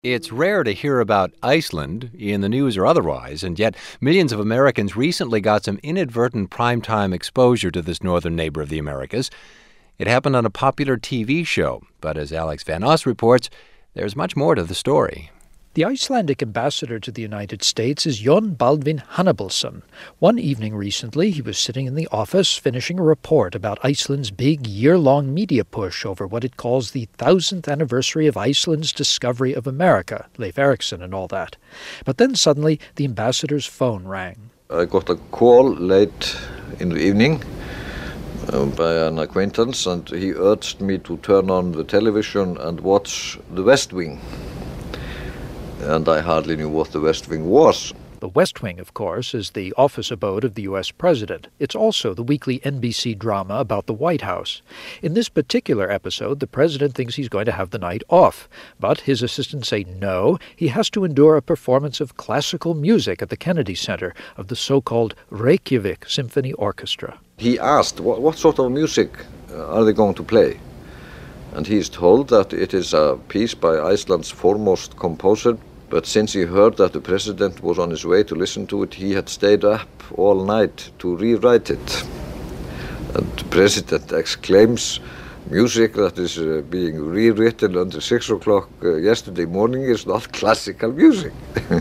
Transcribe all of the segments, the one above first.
It's rare to hear about Iceland, in the news or otherwise, and yet millions of Americans recently got some inadvertent primetime exposure to this northern neighbor of the Americas. It happened on a popular TV show, but as Alex Van Oss reports, there's much more to the story. The Icelandic ambassador to the United States is Jon Baldvin Hannibalsson. One evening recently, he was sitting in the office finishing a report about Iceland's big year-long media push over what it calls the 1000th anniversary of Iceland's discovery of America, Leif Erikson and all that. But then suddenly, the ambassador's phone rang. I got a call late in the evening by an acquaintance, and he urged me to turn on the television and watch The West Wing. And I hardly knew what the West Wing was. The West Wing, of course, is the office abode of the U.S. president. It's also the weekly NBC drama about the White House. In this particular episode, the president thinks he's going to have the night off. But his assistants say no, he has to endure a performance of classical music at the Kennedy Center of the so-called Reykjavik Symphony Orchestra. He asked, what sort of music are they going to play? And he is told that it is a piece by Iceland's foremost composer. But since he heard that the president was on his way to listen to it, he had stayed up all night to rewrite it. And the president exclaims, music that is being rewritten until 6 o'clock yesterday morning is not classical music.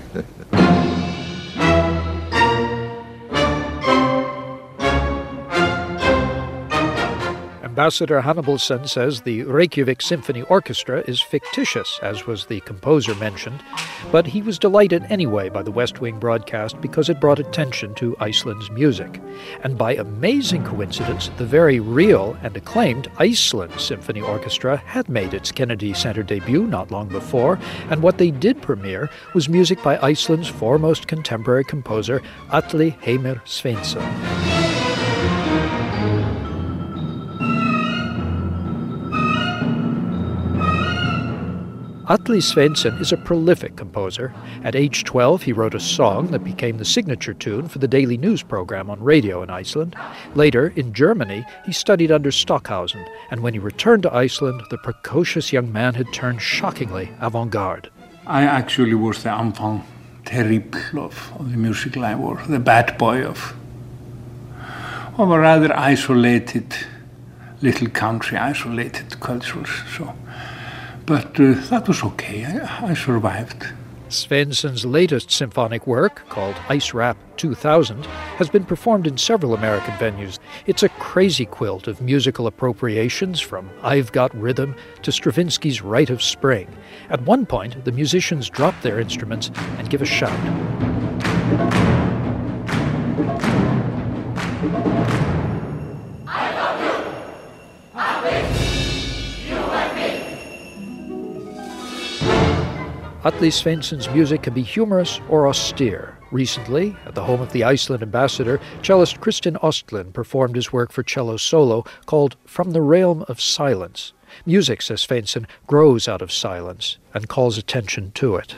Ambassador Hannibalsson says the Reykjavik Symphony Orchestra is fictitious, as was the composer mentioned, but he was delighted anyway by the West Wing broadcast because it brought attention to Iceland's music. And by amazing coincidence, the very real and acclaimed Iceland Symphony Orchestra had made its Kennedy Center debut not long before, and what they did premiere was music by Iceland's foremost contemporary composer, Atli Heimir Sveinsson. Atli Sveinsson is a prolific composer. At age 12, he wrote a song that became the signature tune for the daily news program on radio in Iceland. Later, in Germany, he studied under Stockhausen, and when he returned to Iceland, the precocious young man had turned shockingly avant-garde. I actually was the enfant terrible of the music life, or the bad boy of a rather isolated little country, isolated cultures, so... But that was okay. I survived. Sveinsson's latest symphonic work, called Ice Rap 2000, has been performed in several American venues. It's a crazy quilt of musical appropriations from I've Got Rhythm to Stravinsky's Rite of Spring. At one point, the musicians drop their instruments and give a shout. Atli Sveinsson's music can be humorous or austere. Recently, at the home of the Iceland ambassador, cellist Kristinn Ostlund performed his work for cello solo called From the Realm of Silence. Music, says Sveinsson, grows out of silence and calls attention to it.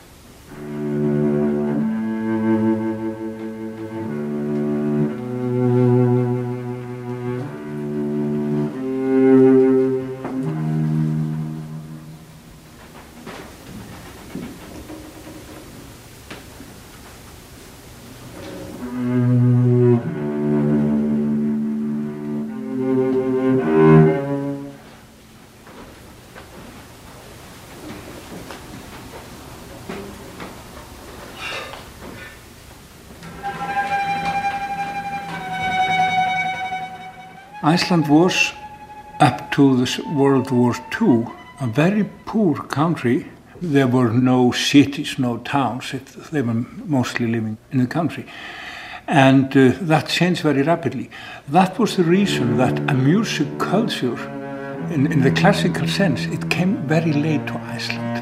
Iceland was, up to the World War II, a very poor country. There were no cities, no towns. They were mostly living in the country. And that changed very rapidly. That was the reason that a music culture, in the classical sense, it came very late to Iceland.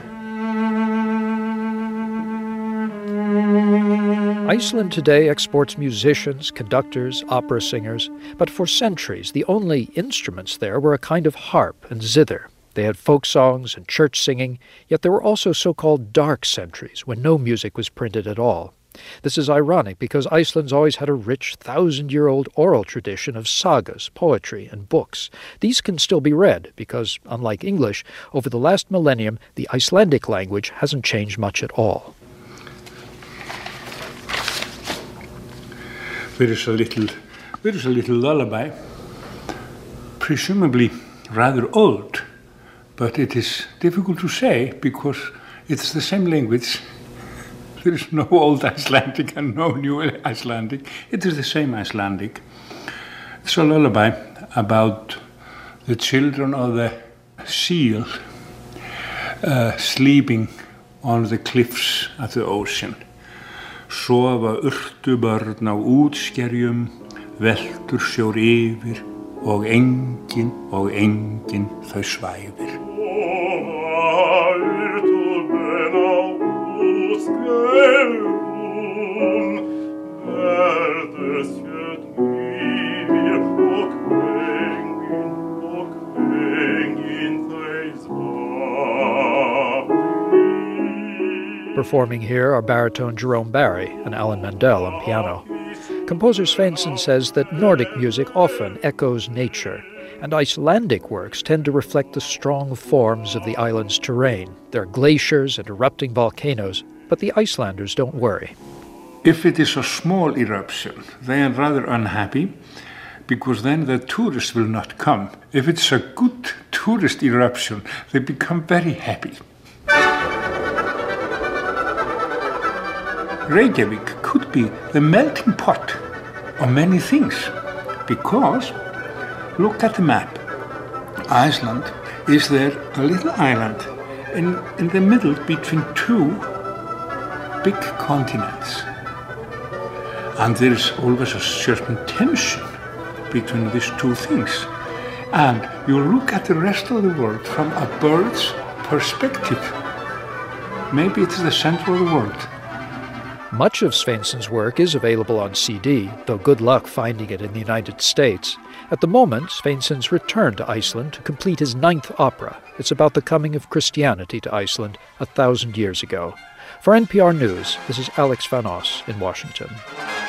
Iceland today exports musicians, conductors, opera singers, but for centuries the only instruments there were a kind of harp and zither. They had folk songs and church singing, yet there were also so-called dark centuries when no music was printed at all. This is ironic because Iceland's always had a rich 1,000-year-old oral tradition of sagas, poetry, and books. These can still be read because, unlike English, over the last millennium, the Icelandic language hasn't changed much at all. There is a little lullaby, presumably rather old, but it is difficult to say because it's the same language. There is no old Icelandic and no new Icelandic. It is the same Icelandic. It's a lullaby about the children of the seal sleeping on the cliffs at the ocean. Sofa urtubörn á útskerjum, veltur sjór yfir og enginn þau svæfir. Performing here are baritone Jerome Barry and Alan Mandel on piano. Composer Sveinsson says that Nordic music often echoes nature, and Icelandic works tend to reflect the strong forms of the island's terrain. There are glaciers and erupting volcanoes, but the Icelanders don't worry. If it is a small eruption, they are rather unhappy, because then the tourists will not come. If it's a good tourist eruption, they become very happy. Reykjavik could be the melting pot of many things, because look at the map. Iceland is there a little island in the middle between two big continents. And there is always a certain tension between these two things. And you look at the rest of the world from a bird's perspective. Maybe it is the center of the world. Much of Sveinsson's work is available on CD, though good luck finding it in the United States. At the moment, Sveinsson's returned to Iceland to complete his 9th opera. It's about the coming of Christianity to Iceland 1,000 years ago. For NPR News, this is Alex Van Oss in Washington.